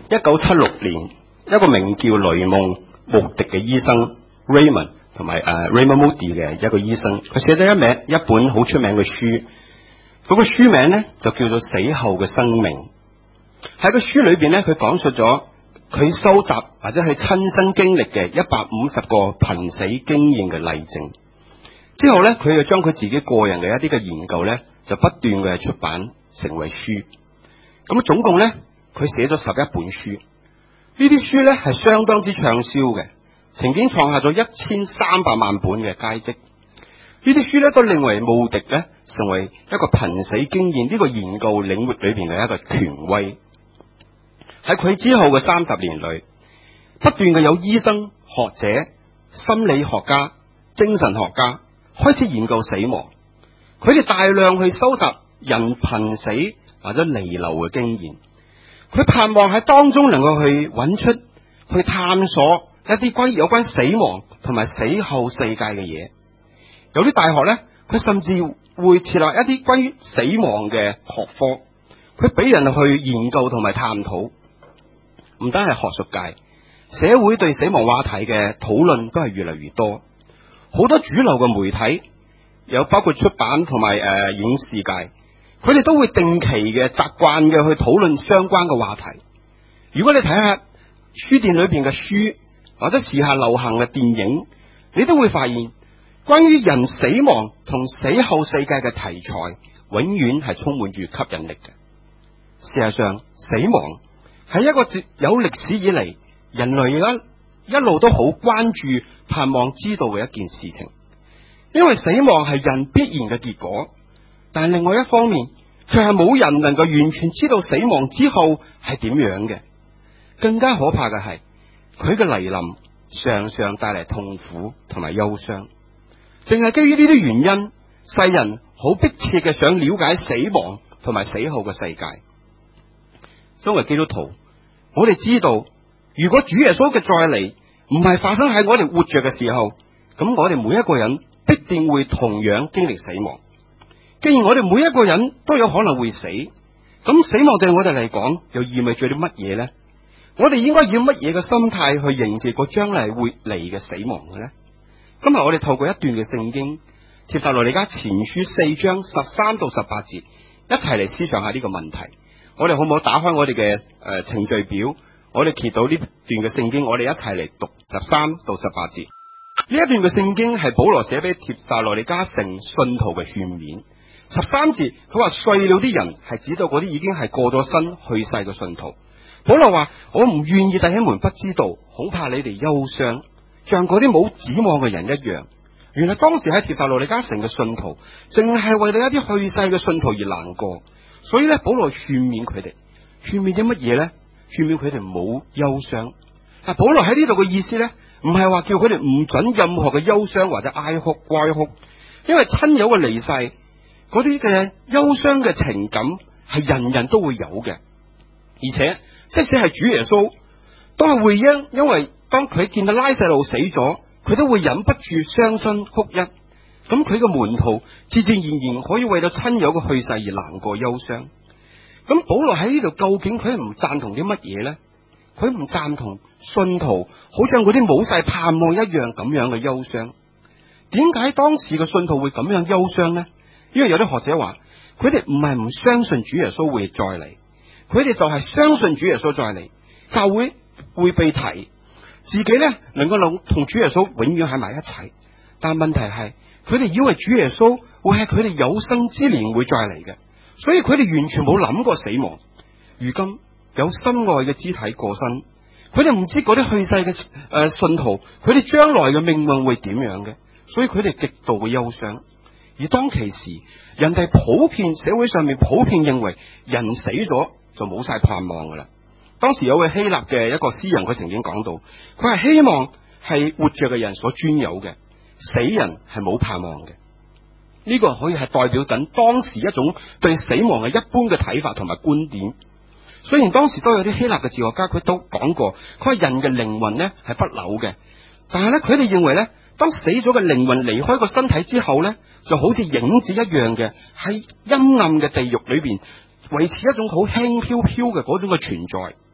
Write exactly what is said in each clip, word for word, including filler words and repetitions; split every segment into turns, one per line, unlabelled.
一九七六年，一個名叫雷蒙穆迪嘅醫生 Raymond 同埋誒 Raymond Moody 嘅一個醫生，佢寫咗一名一本好出名嘅書，嗰個書名咧就叫做《死後嘅生命》。喺個書裏邊咧，佢講述咗佢收集或者係親身經歷嘅一百五十個瀕死經驗嘅例證。之後咧，佢就將佢自己個人嘅一啲嘅研究咧，就不斷嘅出版成為書。咁總共咧，佢寫咗十一本書。呢啲書咧係相當之暢銷嘅，曾經創下咗一千三百萬本嘅佳績。呢啲書咧都令為穆迪咧成為一個瀕死經驗呢個研究領域裏邊嘅一個權威。喺佢之後嘅三十年裏，不斷嘅有醫生、學者、心理學家、精神學家開始研究死亡。佢哋大量去收集人瀕死或者彌留嘅經驗，佢盼望喺當中能夠去揾出、去探索一啲關於有關死亡同埋死後世界嘅嘢。有啲大學咧，佢甚至會設立一啲關於死亡嘅學科，佢俾人去研究同埋探討。唔單係學術界，社會對死亡話題嘅討論都係越嚟越多。好多主流嘅媒體，有包括出版同埋誒影視界，佢哋都會定期嘅習慣嘅去討論相關嘅話題。如果你睇下書店裏邊嘅書，或者時下流行嘅電影，你都會發現關於人死亡同死後世界嘅題材，永遠係充滿住吸引力嘅。事實上，死亡係一個有歷史以嚟人類而家一路都好關注、盼望知道嘅一件事情。因為死亡係人必然嘅結果，但係另外一方面，佢係冇人能夠完全知道死亡之後係點樣嘅。更加可怕嘅係，佢嘅來臨常常帶嚟痛苦同埋憂傷。淨係基於呢啲原因，世人好迫切嘅想了解死亡同埋死後嘅世界。身為基督徒，我哋知道，如果主耶穌嘅再嚟唔係發生喺我哋活着嘅時候，咁我哋每一個人必定會同樣經歷死亡。既然我哋每一個人都有可能會死，咁死亡對我哋嚟講又意味住啲乜嘢呢？我哋應該以乜嘢嘅心態去迎接個將來會嚟嘅死亡嘅呢？今日我哋透過一段嘅聖經，帖撒羅尼迦前書四章十三到十八節，一齊嚟思想下呢個問題。我哋好唔好打開我哋嘅誒程序表？我哋揭到呢段嘅聖經，我哋一齊嚟讀十三到十八節。呢一段嘅聖經係保羅寫俾帖撒羅尼迦城信徒嘅勸勉。十三節佢話睡了啲人係指到嗰啲已經係過咗身去世嘅信徒。保羅話：我唔願意弟兄們不知道，恐怕你哋憂傷，像嗰啲冇指望嘅人一樣。原來當時喺帖撒羅尼迦城嘅信徒，淨係為到一啲去世嘅信徒而難過。所以咧，保羅勸勉佢哋，勸勉啲乜嘢咧？勸勉佢哋唔好憂傷。但保羅喺呢度嘅意思咧，唔係話叫佢哋唔准任何嘅憂傷或者哀哭、哀哭，因為親友嘅離世，嗰啲嘅憂傷嘅情感係人人都會有嘅。而且即使係主耶穌，都係會因因為當佢見到拉撒路死咗，佢都會忍不住傷心哭泣。咁佢嘅門徒自自然然可以為到親友嘅去世而難過憂傷。咁保羅喺呢度究竟佢唔贊同啲乜嘢呢？佢唔贊同信徒好像嗰啲冇晒盼望一樣咁樣嘅憂傷。點解當時嘅信徒會咁樣憂傷呢？因為有啲學者話，佢哋唔係唔相信主耶穌會再嚟，佢哋就係相信主耶穌再嚟，教會會被提，自己咧能夠同主耶穌永遠喺埋一齊。但問題係，佢哋以為主耶穌會係佢哋有生之年會再嚟嘅，所以佢哋完全冇諗過死亡。如今有心愛嘅肢體過身，佢哋唔知嗰啲去世嘅誒、呃、信徒，佢哋將來嘅命運會點樣嘅，所以佢哋極度嘅憂傷。而當其時，人哋普遍社會上面普遍認為人死咗就冇晒盼望噶啦。當時有位希臘嘅一個詩人，佢曾經講到，佢係希望係活着嘅人所專有嘅，死人係冇盼望嘅。呢、這個可以係代表緊當時一種對死亡嘅一般嘅睇法同埋觀點。雖然當時都有啲希臘嘅哲學家，佢都講過，佢話人嘅靈魂呢係不朽嘅，但係咧佢哋認為咧，當死咗嘅靈魂離開個身體之後咧，就好似影子一樣嘅喺陰暗嘅地獄裏邊維持一種好輕飄飄嘅嗰種嘅存在。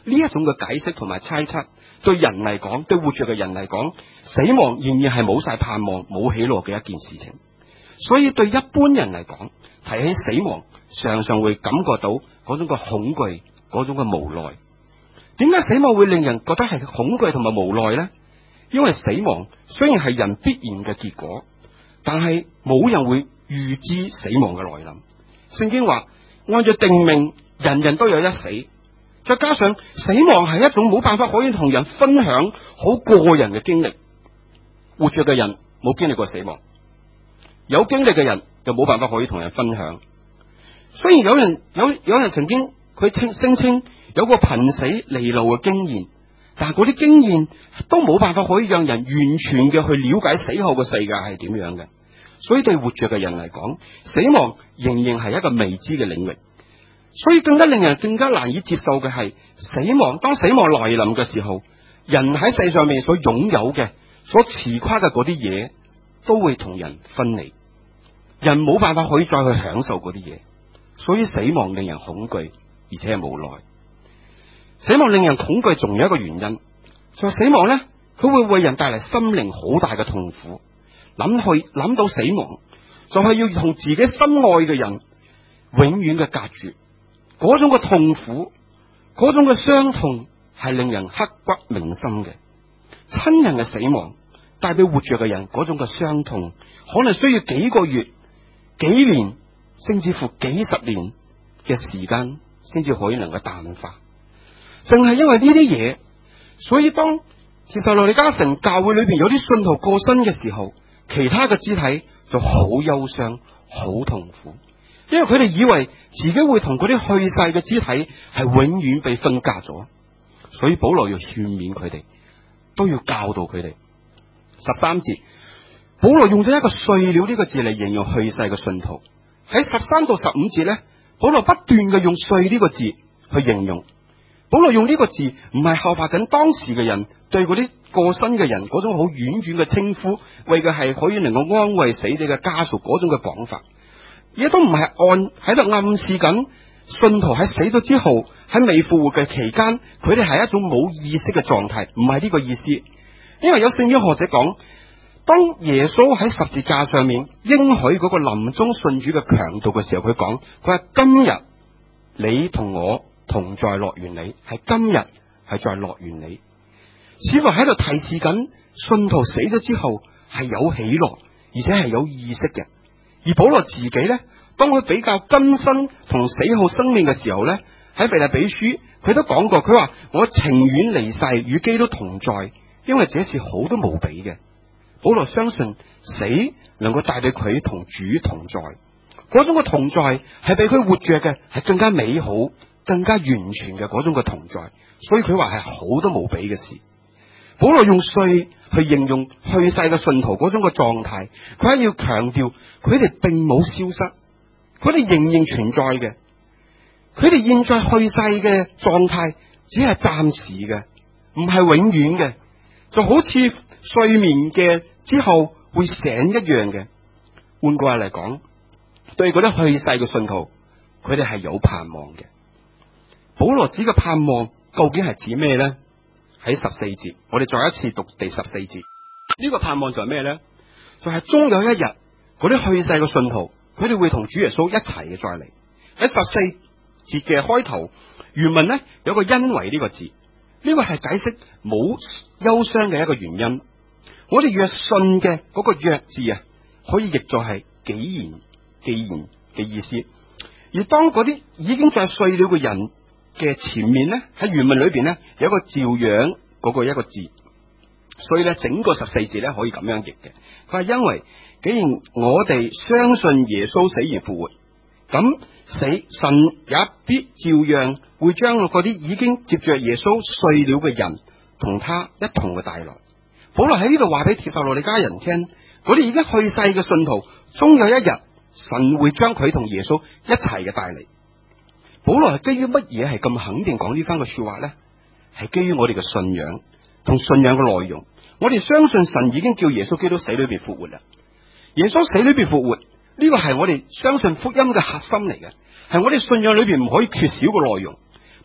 呢一種嘅解釋同埋猜測，對人嚟講，對活着嘅人嚟講，死亡仍然係冇晒盼望、冇喜樂嘅一件事情。所以對一般人嚟講，提起死亡，常常會感覺到嗰種嘅恐懼，嗰種嘅無奈。點解死亡會令人覺得係恐懼同埋無奈呢？因為死亡雖然係人必然嘅結果，但係冇人會預知死亡嘅來臨。聖經話，按照定命，人人都有一死。再加上死亡係一種冇辦法可以同人分享好個人嘅經歷，活着嘅人冇經歷過死亡，有經歷嘅人又冇辦法可以同人分享。雖然有人有有人曾經佢稱聲稱有個瀕死離路嘅經驗，但係嗰啲經驗都冇辦法可以讓人完全嘅去了解死後嘅世界係點樣嘅。所以對活着嘅人嚟講，死亡仍然係一個未知嘅領域。所以更加令人更加難以接受嘅係死亡。當死亡來臨嘅時候，人喺世上面所擁有嘅、所持誇嘅嗰啲嘢，都會同人分離。人冇辦法可以再去享受嗰啲嘢，所以死亡令人恐懼，而且係無奈。死亡令人恐懼，仲有一個原因，就係死亡咧，佢會為人帶嚟心靈好大嘅痛苦。諗去諗到死亡，就係要同自己心愛嘅人永遠嘅隔絕。嗰種嘅痛苦，嗰種嘅傷痛，係令人刻骨銘心嘅。親人嘅死亡帶俾活着嘅人嗰種嘅傷痛，可能需要幾個月、幾年，甚至乎幾十年嘅時間，先至可以能夠淡化。正係因為呢啲嘢，所以當帖撒羅尼迦城教會裏邊有啲信徒過身嘅時候，其他嘅肢體就好憂傷、好痛苦。因為佢哋以為自己會同嗰啲去世嘅肢體係永遠被分隔咗，所以保羅要勸勉佢哋，都要教導佢哋。十三節，保羅用咗一個碎了呢個字嚟形容去世嘅信徒。喺十三到十五節咧，保羅不斷嘅用碎呢個字去形容。保羅用呢個字唔係效法緊當時嘅人對嗰啲過身嘅人嗰種好婉轉嘅稱呼，為嘅係可以能夠安慰死者嘅家屬嗰種嘅講法。亦都唔係按喺度暗示緊信徒喺死咗之後，喺未復活嘅期間，佢哋係一種冇意識嘅狀態，唔係呢個意思。因為有聖經學者講，當耶穌喺十字架上面應許嗰個臨終信主嘅強度嘅時候，佢講，佢話今日你同我同在樂園裏，係今日係在樂園裏，似乎喺度提示緊信徒死咗之後係有喜樂，而且係有意識嘅。而保羅自己咧，當佢比較更新同死後生命嘅時候咧，喺腓立比書佢都講過，佢話我情願離世與基督同在，因為這是好得無比嘅。保羅相信死能夠帶俾佢同主同在，嗰種嘅同在係比佢活着嘅係更加美好、更加完全嘅嗰種嘅同在，所以佢話係好得無比嘅事。保羅用碎去形容去世嘅信徒嗰種嘅狀態，佢係要強調佢哋並冇消失，佢哋仍然存在嘅。佢哋現在去世嘅狀態只係暫時嘅，唔係永遠嘅，就好似睡眠嘅之後會醒一樣嘅。換句話嚟講，對嗰啲去世嘅信徒，佢哋係有盼望嘅。保羅指嘅盼望究竟係指咩呢？喺十四節，我哋再一次讀第十四節。呢個盼望就係咩呢？就係終有一日，嗰啲去世嘅信徒，佢哋會同主耶穌一齊嘅再嚟。喺十四節嘅開頭，原文呢有個因為呢個字，呢個係解釋冇憂傷嘅一個原因。我哋若信嘅嗰個若字啊，可以譯作係既然、既然嘅意思。而當嗰啲已經在睡了嘅人嘅前面咧，喺原文裏邊咧有一個照樣嗰個一個字，所以咧整個十四節咧可以咁樣譯嘅。佢話因為既然我哋相信耶穌死而復活，咁死神也必照樣會將嗰啲已經接着耶穌睡了嘅人同他一同嘅帶來。保羅喺呢度話俾帖撒羅尼迦人聽，嗰啲已經去世嘅信徒，終有一日神會將佢同耶穌一齊嘅帶嚟。保羅係基於乜嘢係咁肯定講呢番嘅說話咧？係基於我哋嘅信仰同信仰嘅內容。我哋相信神已經叫耶穌基督死裏邊復活啦。耶穌死裏邊復活，呢、這個係我哋相信福音嘅核心嚟嘅，係我哋信仰裏邊唔可以缺少嘅內容。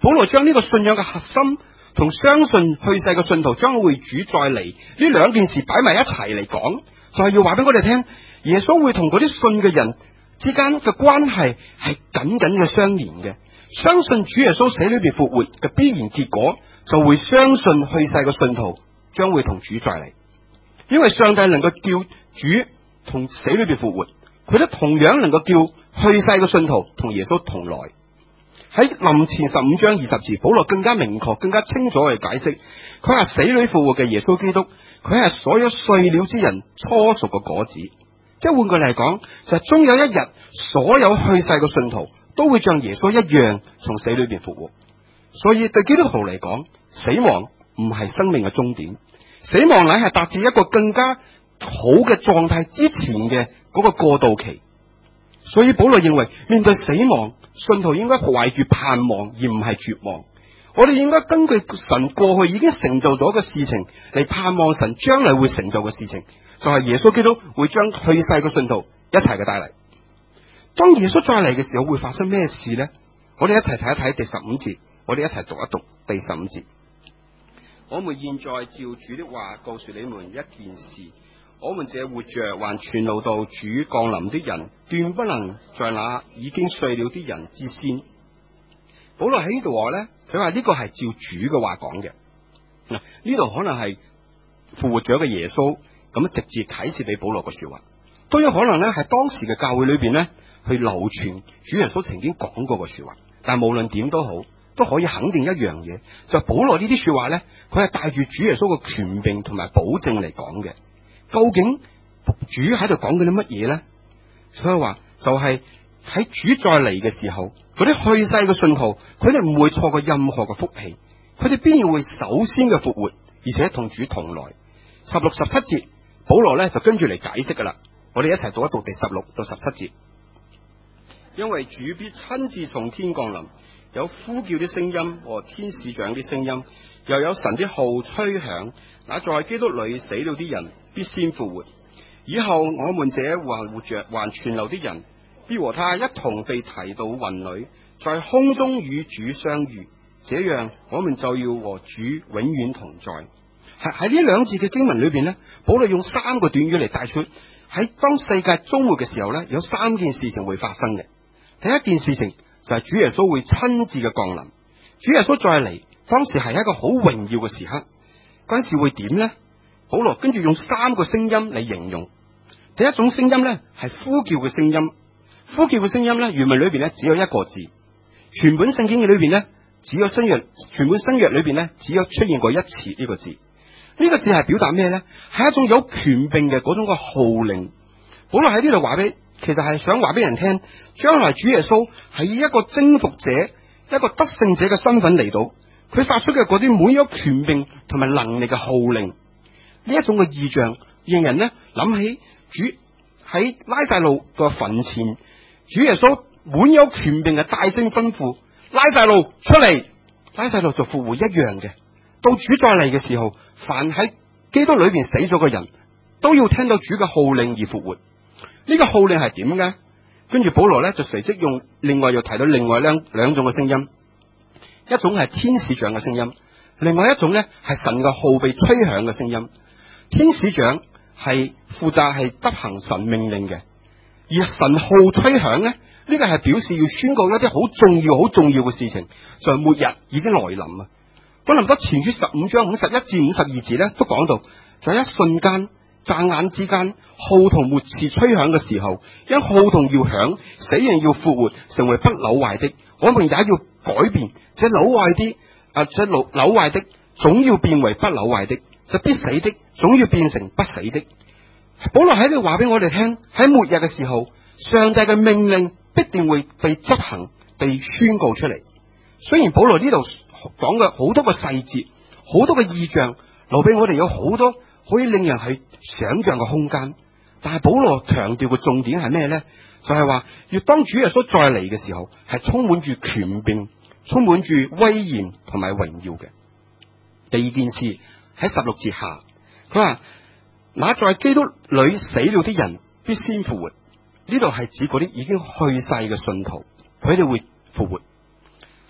保羅將呢個信仰嘅核心同相信去世嘅信徒將會主再嚟呢兩件事擺埋一齊嚟講，就係要話俾我哋聽，耶穌會同嗰啲信嘅人之間嘅關係係緊緊嘅相連嘅。相信主耶穌死裏邊復活嘅必然結果，就會相信去世嘅信徒將會同主再嚟。因為上帝能夠叫主同死裏邊復活，佢都同樣能夠叫去世嘅信徒同耶穌同來。喺林前十五章二十節，保羅更加明確、更加清楚嘅解釋，佢話死裏復活嘅耶穌基督，佢係所有睡了之人初熟嘅果子。即係換句嚟講，就係終有一日，所有去世嘅信徒都會像耶穌一樣從死裏邊復活。所以對基督徒嚟講，死亡唔係生命嘅終點，死亡乃係達至一個更加好嘅狀態之前嘅嗰個過渡期。所以保羅認為，面對死亡，信徒應該懷住盼望，而唔係絕望。我哋應該根據神過去已經成就咗嘅事情嚟盼望神將來會成就嘅事情，就係耶穌基督會將去世嘅信徒一齊嘅帶嚟。當耶穌再嚟嘅時候，會發生咩事呢？我哋一齊睇一睇第十五節，我哋一齊讀一讀第十五節。我們現在照主的話告訴你們一件事，我們這活着還存留到主降臨的人，斷不能在那已經睡了的人之先。保羅喺呢度話呢，佢話呢個係照主嘅話講嘅。嗱，呢度可能係復活咗嘅耶穌咁直接啟示俾保羅嘅說話，都有可能呢係當時嘅教會裏邊呢去流傳主耶穌曾經講過嘅說話。但無論點都好，都可以肯定一樣嘢，就保羅呢啲說話呢，佢係帶住主耶穌嘅權柄同埋保證嚟講嘅。究竟主喺度講緊啲乜嘢呢？所以話就係喺主再嚟嘅時候，嗰啲去世嘅信徒，佢哋唔會錯過任何嘅福氣，佢哋必然會首先嘅復活，而且同主同來。十六、十七節，保羅咧就跟住嚟解釋噶啦。我哋一齊讀一讀第十六到十七節。因為主必親自從天降臨，有呼叫的聲音和天使長的聲音，又有神的號吹響，那在基督裏死了的人必先復活。以後我們這還活着還存留的人，必和他一同被提到雲裏，在空中與主相遇，這樣我們就要和主永遠同在。喺喺呢兩節嘅經文裏邊呢，保羅用三個短語嚟帶出，喺當世界終末嘅時候呢，有三件事情會發生嘅。第一件事情就係主耶穌會親自嘅降臨，主耶穌再嚟，當時係一個好榮耀嘅時刻。嗰陣時會點呢？保羅跟住用三個聲音嚟形容。第一種聲音呢係呼叫嘅聲音，呼叫嘅聲音呢原文裏邊呢只有一個字，全本聖經嘅裏邊呢只有新約，全本新約裏邊呢只有出現過一次呢個字。呢個字係表達咩呢？係一種有權柄嘅嗰種嘅號令。保羅喺呢度話俾，其實係想話俾人聽，將來主耶穌係以一個征服者、一個得勝者嘅身份嚟到，佢發出嘅嗰啲滿有權柄同埋能力嘅號令，呢一種嘅異象，令人呢諗起主喺拉撒路個墳前，主耶穌滿有權柄嘅大聲吩咐拉撒路出嚟，拉撒路就復活一樣嘅。到主再嚟嘅時候，凡喺基督裏邊死咗嘅人都要聽到主嘅號令而復活。呢個號令係點嘅？跟住保羅咧就隨即用另外又提到另外兩兩種嘅聲音，一種係天使長嘅聲音，另外一種咧係神嘅號被吹響嘅聲音。天使長係負責係執行神命令嘅，而神號吹響咧，呢個係表示要宣告一啲好重要、好重要嘅事情，就係末日已經來臨啊！哥林多前書十五章五十一至五十二節咧都講到，就係一瞬間、眨眼之間，號同末次吹響嘅時候，因號同要響，死人要復活，成為不朽壞的，我們也要改變，這朽壞的啊，這朽朽壞的總要變為不朽壞的，這必死的總要變成不死的。保羅喺度話俾我哋聽，喺末日嘅時候，上帝嘅命令必定會被執行、被宣告出嚟。雖然保羅呢度講嘅好多個細節、好多個意象，留俾我哋有好多可以令人係想象嘅空間，但係保羅強調嘅重點係咩呢？就係話，要當主耶穌再嚟嘅時候，係充滿住權柄、充滿住威嚴同埋榮耀嘅。第二件事喺十六節下，佢話：那在基督裏死了的人必先復活。呢度係指嗰啲已經去世嘅信徒，佢哋會復活。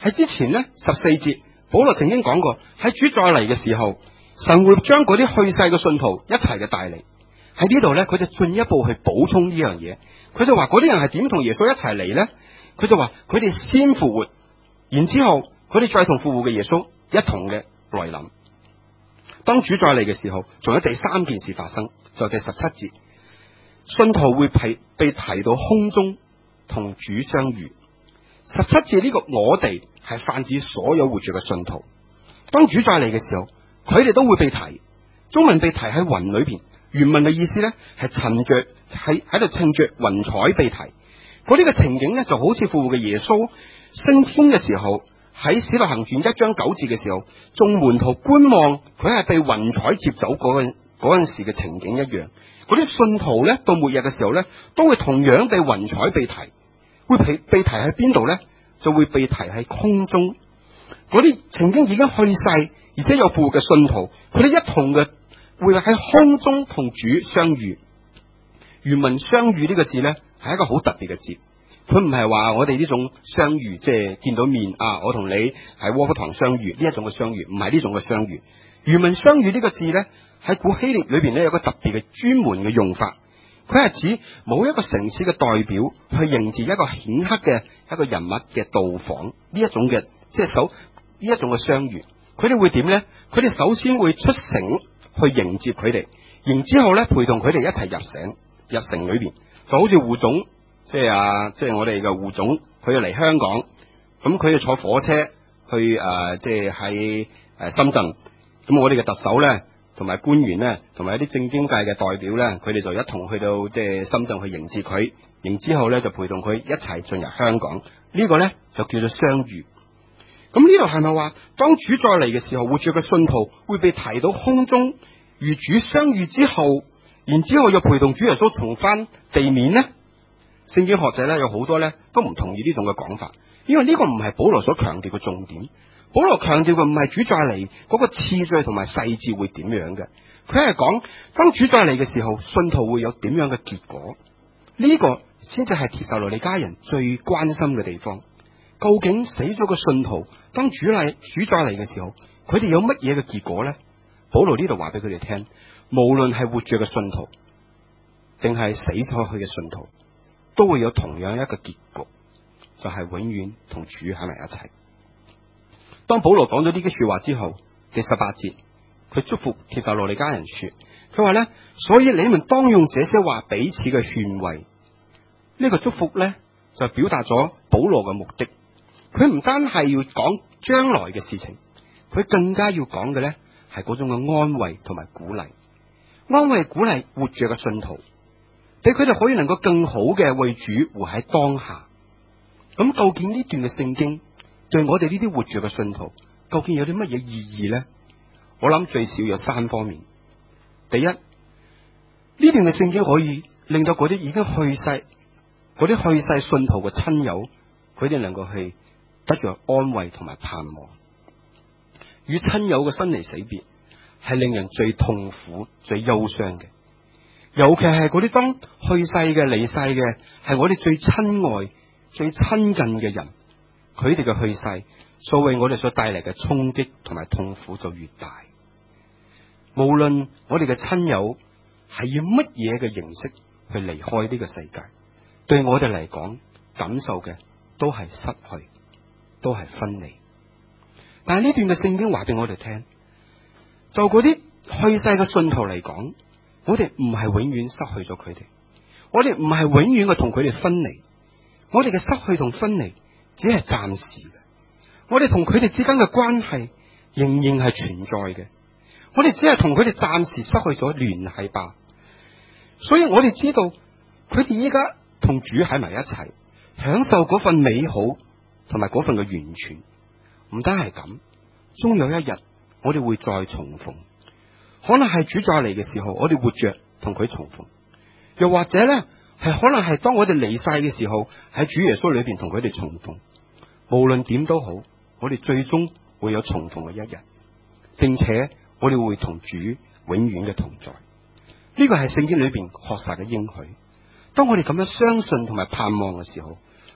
喺之前咧十四節，保羅曾經講過，喺主再嚟嘅時候，神會將嗰啲去世嘅信徒一齊嘅帶嚟。喺呢度咧，佢就進一步去補充呢樣嘢。佢就話嗰啲人係點同耶穌一齊嚟咧？佢就話佢哋先復活，然之後佢哋再同復活嘅耶穌一同嘅來臨。當主再嚟嘅時候，仲有第三件事發生，就第十七節，信徒會被被提到空中同主相遇。十七節呢個我哋係泛指所有活着嘅信徒。當主再嚟嘅時候，佢哋都會被提。中文被提喺雲裏邊，原文嘅意思咧係趁着喺喺度趁着雲彩被提。嗰啲嘅情景咧就好似復活嘅耶穌升天嘅時候，喺使徒行傳一章九節嘅時候，眾門徒觀望佢係被雲彩接走嗰陣嗰陣時嘅情景一樣。嗰啲信徒咧到末日嘅時候咧，都會同樣被雲彩被提。會被被提喺邊度咧？就會被提喺空中。嗰啲曾經已經去世而且有復活嘅信徒，佢哋一同嘅會喺空中同主相遇。原文相遇呢個字咧係一個好特別嘅字，佢唔係話我哋呢種相遇，即係見到面啊，我同你喺窩夫堂相遇呢一種嘅相遇，唔係呢種嘅相遇。原文相遇呢個字咧喺古希臘裏邊咧有個特別嘅專門嘅用法。佢係指某一個城市嘅代表去迎接一個顯赫嘅一個人物嘅到訪，呢一種嘅即係首呢一種嘅相遇。佢哋會點咧？佢哋首先會出城去迎接佢哋，然之後咧陪同佢哋一齊入城入城裏邊，就好似胡總，即係啊，即係我哋嘅胡總，佢要嚟香港，咁佢要坐火車去誒，即係喺誒深圳，咁我哋嘅特首咧。同埋官員咧，同埋一啲政經界嘅代表咧，佢哋就一同去到即係深圳去迎接佢，然之後咧就陪同佢一齊進入香港。這個、呢個咧就叫做相遇。咁呢度係咪話，當主再嚟嘅時候，活着嘅信徒會被提到空中與主相遇之後，然之後又陪同主耶穌重返地面呢？聖經學者咧有好多咧都唔同意呢種嘅講法，因為呢個唔係保羅所強調嘅重點。保羅強調嘅唔係主再嚟嗰個次序同埋細節會點樣嘅，佢係講當主再嚟嘅時候，信徒會有點樣嘅結果。呢、這個先至係帖撒羅尼迦人最關心嘅地方。究竟死咗個信徒，當主嚟主再嚟嘅時候，佢哋有乜嘢嘅結果咧？保羅呢度話俾佢哋聽，無論係活着嘅信徒，定係死咗去嘅信徒，都會有同樣一個結局，就係、是、永遠同主喺埋一齊。當保羅講咗呢啲說話之後，第十八節，佢祝福帖撒羅尼迦人說，佢話咧，所以你們當用這些話彼此嘅勸慰。呢、這個祝福咧就表達咗保羅嘅目的。佢唔單係要講將來嘅事情，佢更加要講嘅咧係嗰種嘅安慰同埋鼓勵。安慰鼓勵活着嘅信徒，俾佢哋可以能夠更好嘅為主活喺當下。咁究竟呢段嘅聖經對我哋呢啲活着嘅信徒，究竟有啲乜嘢意義咧？我諗最少有三方面。第一，呢段嘅聖經可以令到嗰啲已經去世、嗰啲去世信徒嘅親友，佢哋能夠去得着安慰同埋盼望。與親友嘅生離死別係令人最痛苦、最憂傷嘅，尤其係嗰啲當去世嘅、離世嘅，係我哋最親愛、最親近嘅人。佢哋嘅去世，所為我哋所帶嚟嘅衝擊同埋痛苦就越大。無論我哋嘅親友係以乜嘢嘅形式去離開呢個世界，對我哋嚟講，感受嘅都係失去，都係分離。但係呢段嘅聖經話俾我哋聽，就嗰啲去世嘅信徒嚟講，我哋唔係永遠失去咗佢哋，我哋唔係永遠嘅同佢哋分離，我哋嘅失去同分離只係暫時嘅，我哋同佢哋之間嘅關係仍然係存在嘅，我哋只係同佢哋暫時失去咗聯繫吧。所以我哋知道佢哋依家同主喺埋一齊，享受嗰份美好同埋嗰份嘅完全。唔單係咁，終有一日我哋會再重逢，可能係主再嚟嘅時候，我哋活着同佢重逢，又或者咧係可能係當我哋離世嘅時候，喺主耶穌裏邊同佢哋重逢。無論點都好，我哋最終會有重逢嘅一日，並且我哋會同主永遠嘅同在。呢、這個係聖經裏邊確實嘅應許。當我哋咁樣相信同埋盼望嘅時候，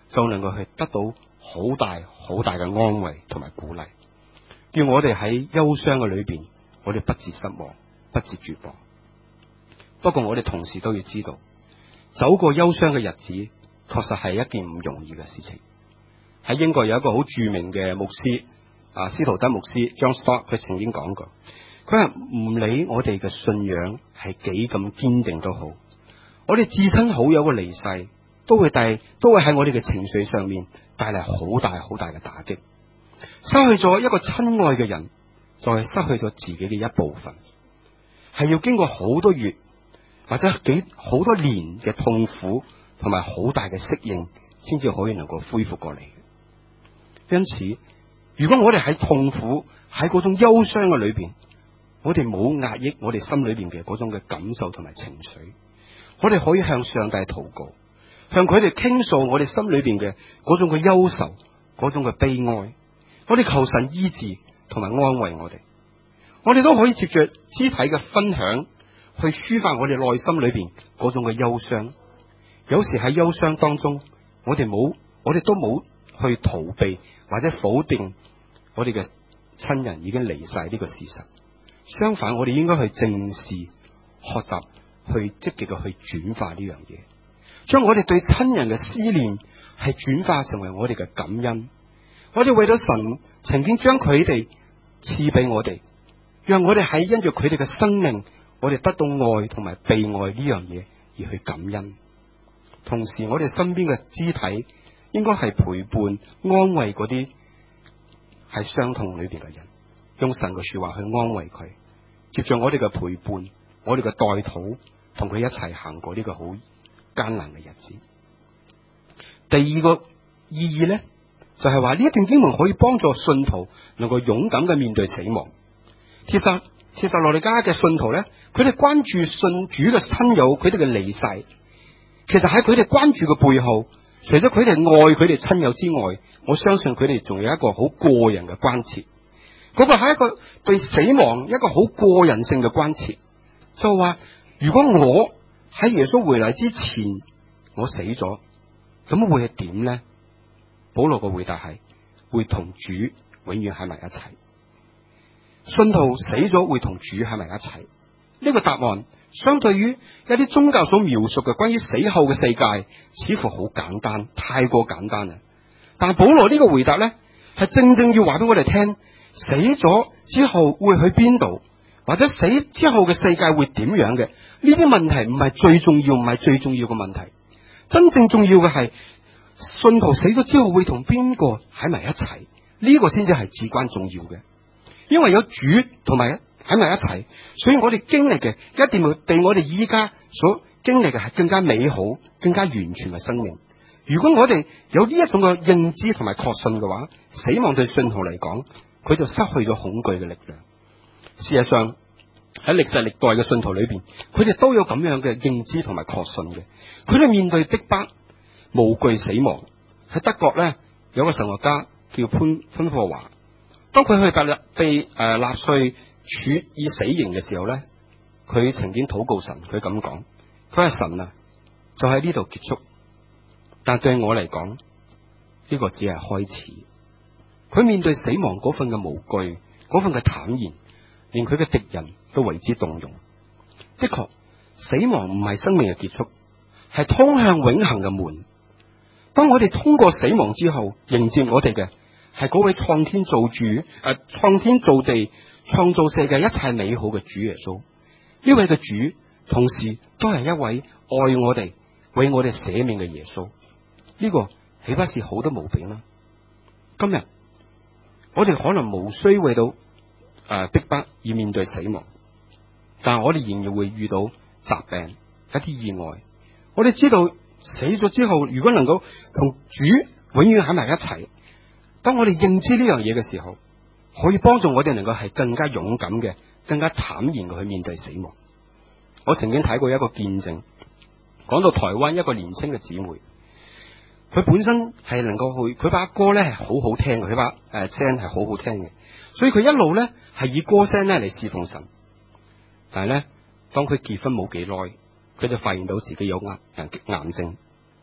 就能夠去得到好大好大嘅安慰同埋鼓勵，叫我哋喺憂傷嘅裏邊，我哋不致失望，不致絕望。不過我哋同時都要知道，走過憂傷嘅日子，確實係一件唔容易嘅事情。喺英國有一個好著名嘅牧師啊，司徒德牧師 John Stott， 佢曾經講過，佢話唔理我哋嘅信仰係幾咁堅定都好，我哋至親好友嘅離世，都會帶都會喺我哋嘅情緒上面帶嚟好大好大嘅打擊。失去咗一個親愛嘅人，就係失去咗自己嘅一部分，係要經過好多月或者幾好多年嘅痛苦同埋好大嘅適應，先至可以能夠恢復過嚟。因此，如果我哋喺痛苦喺嗰種憂傷嘅裏邊，我哋冇壓抑我哋心裏邊嘅嗰種嘅感受同埋情緒，我哋可以向上帝禱告，向佢哋傾訴我哋心裏邊嘅嗰種嘅憂愁，嗰種嘅悲哀，我哋求神醫治同埋安慰我哋。我哋都可以接着肢體嘅分享，去抒發我哋內心裏邊嗰種嘅憂傷。有時喺憂傷當中，我哋冇，我哋都冇去逃避或者否定我哋嘅親人已經離世呢個事實。相反，我哋應該去正視、學習、去積極嘅去轉化呢樣嘢，將我哋對親人嘅思念係轉化成為我哋嘅感恩。我哋為咗神曾經將佢哋賜俾我哋，讓我哋喺因着佢哋嘅生命，我哋得到愛同埋被愛呢樣嘢而去感恩。同時，我哋身邊嘅肢體應該係陪伴安慰嗰啲喺傷痛裏邊嘅人，用神嘅說話去安慰佢，接着我哋嘅陪伴，我哋嘅代禱，同佢一齊行過呢個好艱難嘅日子。第二個意義咧，就係話呢一段經文可以幫助信徒能夠勇敢嘅面對死亡。帖撒帖撒羅尼迦嘅信徒咧，佢哋關注信主嘅親友佢哋嘅離世，其實喺佢哋關注嘅背後，除咗佢哋愛佢哋親友之外，我相信佢哋仲有一個好個人嘅關切。嗰個係一個對死亡一個好個人性嘅關切，就話如果我喺耶穌回來之前我死咗，咁會係點呢？保羅嘅回答係會同主永遠喺埋一齊。信徒死咗會同主喺埋一齊，呢個答案相對於一啲宗教所描述嘅關於死後嘅世界，似乎好簡單，太過簡單啦。但係保羅呢個回答咧，係正正要話俾我哋聽，死咗之後會去邊度，或者死之後嘅世界會點樣嘅？呢啲問題唔係最重要，唔係最重要嘅問題。真正重要嘅係信徒死咗之後會同邊個喺埋一齊，呢個先至係至關重要嘅。因為有主同埋喺埋一齊，所以我哋經歷嘅一定會比我哋依家所經歷嘅係更加美好、更加完全嘅生命。如果我哋有呢一種嘅認知同埋確信嘅話，死亡對信徒嚟講，佢就失去咗恐懼嘅力量。事實上喺歷世歷代嘅信徒裏邊，佢哋都有咁樣嘅認知同埋確信嘅。佢哋面對逼迫，無懼死亡。喺德國咧，有個神學家叫潘潘霍華，當佢去被被誒納粹處以死刑嘅時候咧，佢曾經禱告神，佢咁講：佢話神啊，就喺呢度結束。但對我嚟講，呢個只係開始。佢面對死亡嗰份嘅無懼，嗰份嘅坦然，連佢嘅敵人都為之動容。的確，死亡唔係生命嘅結束，係通向永恆嘅門。當我哋通過死亡之後，迎接我哋嘅係嗰位創天造主誒，創天造地、創造世界一切美好嘅主耶穌。呢位嘅主，同時都係一位愛我哋、為我哋捨命嘅耶穌。呢個豈不是好得無比嗎？今日我哋可能無需為到誒、呃、逼迫而面對死亡，但係我哋仍然會遇到疾病、一啲意外。我哋知道死咗之後，如果能夠同主永遠喺埋一齊，當我哋認知呢樣嘢嘅時候，可以幫助我哋能夠係更加勇敢嘅、更加坦然嘅去面對死亡。我曾經睇過一個見證，講到台灣一個年輕嘅姊妹。佢本身係能夠去，佢把歌咧係好好聽嘅，佢把誒聲係好好聽嘅，所以佢一路咧係以歌聲咧嚟侍奉神。但係咧，當佢結婚冇幾耐，佢就發現到自己有癌誒癌症。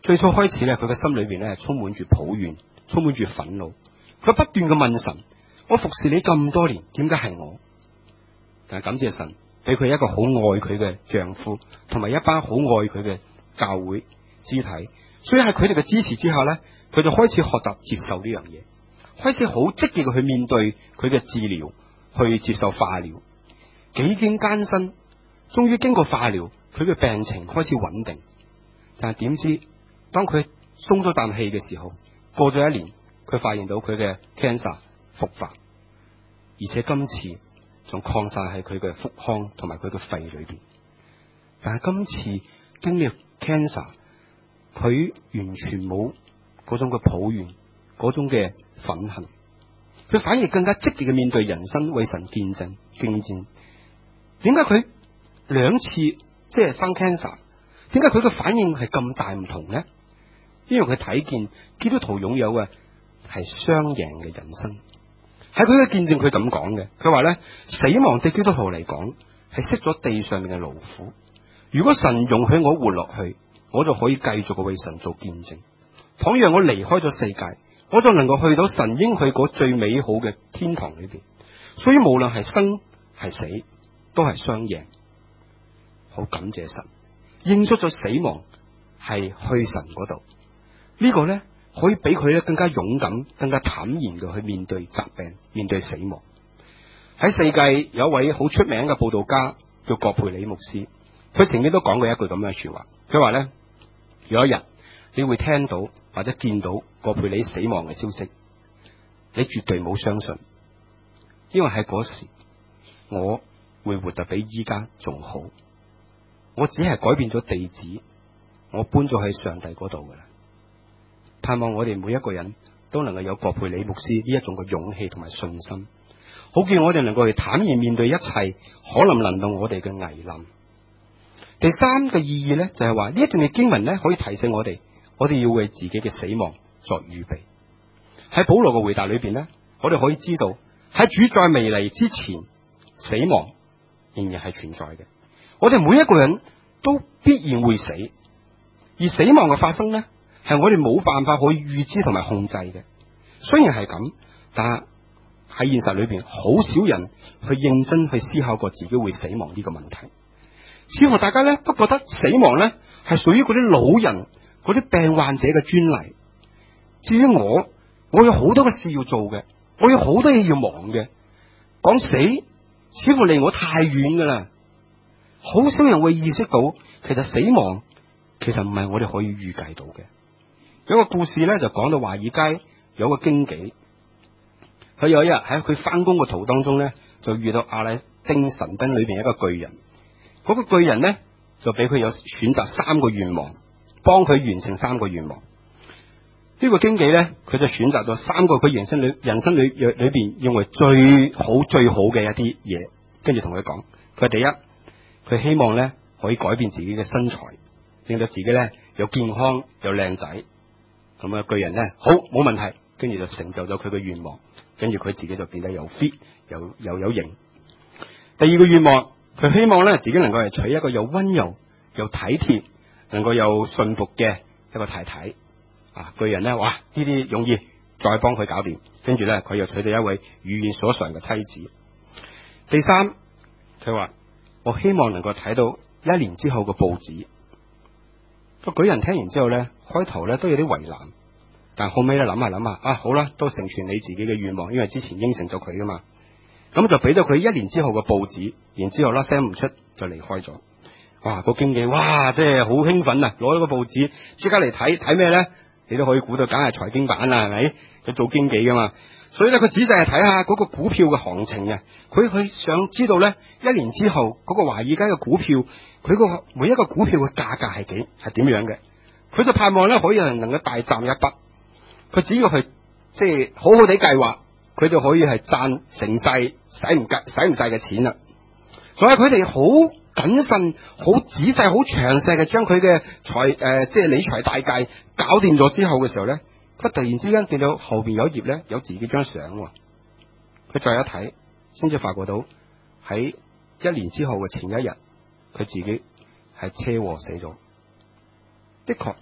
最初開始咧，佢嘅心裏邊咧係充滿住抱怨，充滿住憤怒。佢不斷嘅問神：我服侍你咁多年，點解係我？但係感謝神，俾佢一個好愛佢嘅丈夫，同埋一班好愛佢嘅教會肢體。所以喺佢哋嘅支持之下咧，佢就開始學習接受呢樣嘢，開始好積極嘅去面對佢嘅治療，去接受化療。幾經艱辛，終於經過化療，佢嘅病情開始穩定。但係點知，當佢鬆咗啖氣嘅時候，過咗一年，佢發現到佢嘅 cancer 復發，而且今次仲擴散喺佢嘅腹腔同埋佢嘅肺裏邊。但係今次經歷 cancer，佢完全冇嗰種嘅抱怨，嗰種嘅憤恨，佢反而更加積極嘅面對人生，為神見證敬戰。點解佢兩次即係生 cancer？點解佢嘅反應係咁大唔同呢？因為佢睇見基督徒擁有嘅係雙贏嘅人生。喺佢嘅見證，佢咁講嘅，佢話咧，死亡對基督徒嚟講係熄咗地上面嘅勞苦。如果神容許我活落去，我就可以繼續嘅為神做見證。倘若我離開咗世界，我就能夠去到神應許嗰最美好嘅天堂裏邊。所以無論係生係死，都係雙贏。好感謝神，認出咗死亡係去神嗰度。呢個咧可以俾佢咧更加勇敢、更加坦然嘅去面對疾病、面對死亡。喺世界有一位好出名嘅佈道家叫葛培理牧師，佢曾經都講過一句咁樣嘅說話。佢話咧，有一日你會聽到或者見到葛培理死亡嘅消息，你絕對冇相信，因為喺嗰時我會活得比依家仲好。我只係改變咗地址，我搬咗去上帝嗰度噶啦。盼望我哋每一個人都能夠有葛培理牧師呢一種嘅勇氣同埋信心，好叫我哋能夠去坦然面對一切可能臨到我哋嘅危難。第三個意義咧，就係話呢一段嘅經文咧，可以提醒我哋，我哋要為自己嘅死亡作預備。喺保羅嘅回答裏邊咧，我哋可以知道喺主再未嚟之前，死亡仍然係存在嘅。我哋每一個人都必然會死，而死亡嘅發生咧，係我哋冇辦法可以預知同埋控制嘅。雖然係咁，但係喺現實裏邊，好少人去認真去思考過自己會死亡呢個問題。似乎大家咧都覺得死亡咧係屬於嗰啲老人、嗰啲病患者嘅專利。至於我，我有好多嘅事要做嘅，我有好多嘢要忙嘅。講死，似乎離我太遠噶啦。好少人會意識到，其實死亡其實唔係我哋可以預計到嘅。有個故事咧就講到華爾街有個經紀，佢有一日喺佢翻工嘅途當中咧，就遇到阿拉丁神燈裏邊一個巨人。嗰個巨人咧就俾佢有選擇三個願望，幫佢完成三個願望。呢個經紀咧，佢就選擇咗三個佢人生裏人生裏裏邊認為最好最好嘅一啲嘢，跟住同佢講。佢第一，佢希望咧可以改變自己嘅身材，令到自己咧又健康又靚仔。咁啊，巨人咧好冇問題，跟住就成就咗佢嘅願望，跟住佢自己就變得又 fit 又又有型。第二個願望，佢希望咧自己能夠係娶一個又溫柔又體貼，能夠有信服嘅一個太太。啊，巨人咧，哇，呢啲容易，再幫佢搞掂。跟住咧，佢又娶到一位如願所償嘅妻子。第三，佢話我希望能夠睇到一年之後嘅報紙。個舉人聽完之後咧，開頭咧都有啲為難，但後尾咧諗下諗下，啊好啦，都成全你自己嘅願望，因為之前應承咗佢噶嘛。咁就俾到佢一年之後嘅報紙，然之後啦聲唔出就離開咗。哇，個經紀哇，即係好興奮啊！攞咗個報紙即刻嚟睇睇咩咧？你都可以估到，梗係財經版啦，係咪？佢做經紀噶嘛，所以咧佢仔細係睇下嗰個股票嘅行情啊。佢佢想知道咧，一年之後嗰個華爾街嘅股票，佢個每一個股票嘅價格係幾係點樣嘅？佢就盼望咧可以係能夠大賺一筆。佢只要去即係好好地計劃，佢就可以係賺成世使唔計使唔晒嘅錢啦。所以佢哋好謹慎、好仔細、好詳細嘅將佢嘅財誒即係理財大計搞掂咗之後嘅時候咧，佢突然之間見到後邊有一頁咧有自己張相，佢再一睇，先至發覺到喺一年之後嘅前一日，佢自己係車禍死咗。的確，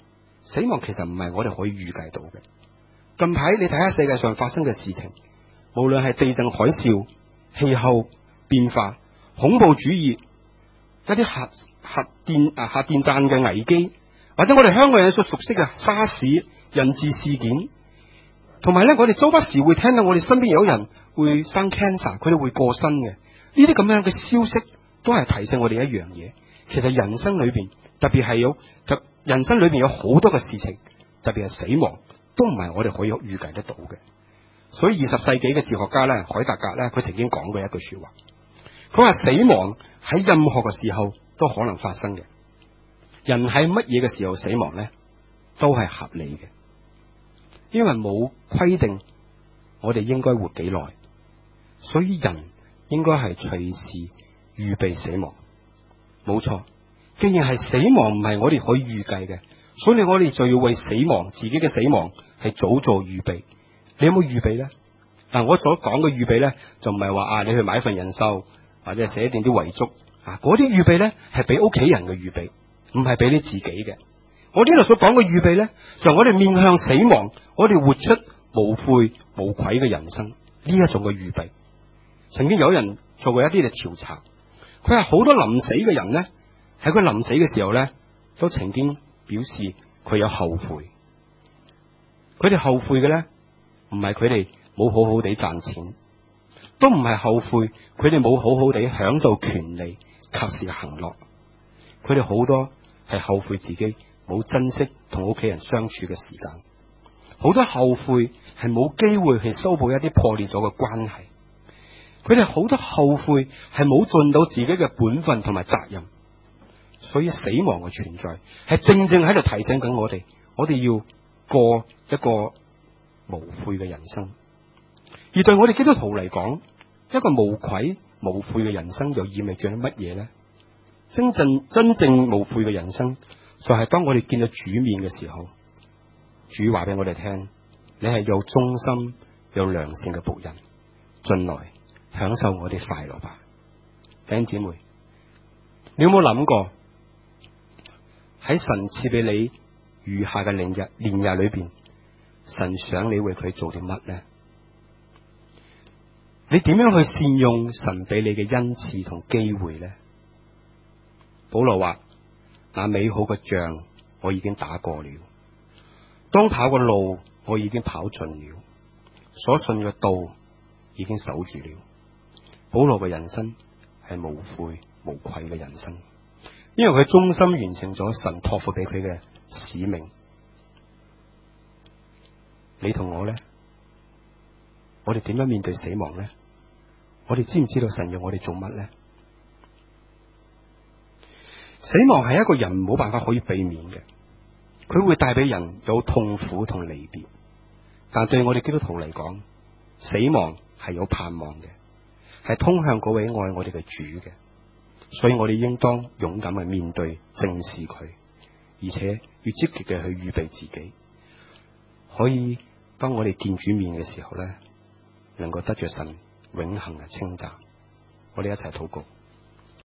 死亡其實唔係我哋可以預計到嘅。近排你睇下世界上發生嘅事情，無論係地震、海嘯、氣候變化、恐怖主義、一啲核核電啊核電站嘅危機，或者我哋香港人所熟悉嘅沙士、人質事件，同埋咧我哋周不時會聽到我哋身邊有人會生 cancer， 佢哋會過身嘅。呢啲咁樣嘅消息都係提醒我哋一樣嘢，其實人生裏邊特別係有特人生裏邊有好多嘅事情，特別係死亡，都唔係我哋可以預計得到嘅。所以二十世紀嘅哲學家咧，海達格咧，佢曾經講過一句說話，佢話死亡喺任何嘅時候都可能發生嘅。人喺乜嘢嘅時候死亡咧，都係合理嘅，因為冇規定我哋應該活幾耐，所以人應該係隨時預備死亡。冇錯，既然係死亡唔係我哋可以預計嘅，所以我哋就要為死亡自己嘅死亡係早做預備。你有冇預備咧？嗱，我所講嘅預備咧，就唔係話啊，你去買份人壽或者寫定啲遺囑啊，嗰啲預備咧係俾屋企人嘅預備，唔係俾你自己嘅。我呢度所講嘅預備咧，就我哋面向死亡，我哋活出無悔無愧嘅人生呢一種嘅預備。曾經有人做過一啲嘅調查，佢話好多臨死嘅人咧，喺佢臨死嘅時候咧，都曾經表示佢有後悔。佢哋後悔嘅咧，唔係佢哋冇好好地賺錢，都唔係後悔佢哋冇好好地享受權利、及時行樂。佢哋好多係後悔自己冇珍惜同屋企人相處嘅時間，好多後悔係冇機會去修補一啲破裂咗嘅關係。佢哋好多後悔係冇盡到自己嘅本分同埋責任。所以死亡嘅存在係正正喺度提醒緊我哋，我哋要過一個無悔嘅人生。而對我哋基督徒嚟講，一個無愧無悔嘅人生又意味住乜嘢咧？真正真正無悔嘅人生就係當我哋見到主面嘅時候，主話俾我哋聽，你係有忠心有良善嘅僕人，進來享受我哋快樂吧。弟兄姊妹，你有冇諗過喺神賜俾你餘下嘅年日年日裏邊，神想你為佢做啲乜呢？你點樣去善用神俾你嘅恩賜同機會呢？保羅話：那美好嘅仗我已經打過了，當跑嘅路我已經跑盡了，所信嘅道已經守住了。保羅嘅人生係無悔無愧嘅人生，因為佢忠心完成咗神託付俾佢嘅使命。你同我咧，我哋點樣面對死亡咧？我哋知唔知道神要我哋做乜咧？死亡係一個人冇辦法可以避免嘅，佢會帶俾人有痛苦同離別。但對我哋基督徒嚟講，死亡係有盼望嘅，係通向嗰位愛我哋嘅主嘅。所以我哋應當勇敢去面對、正視佢，而且要積極嘅去預備自己，可以當我哋見主面嘅時候咧，能夠得着神永恆嘅稱讚。我哋一齊禱告。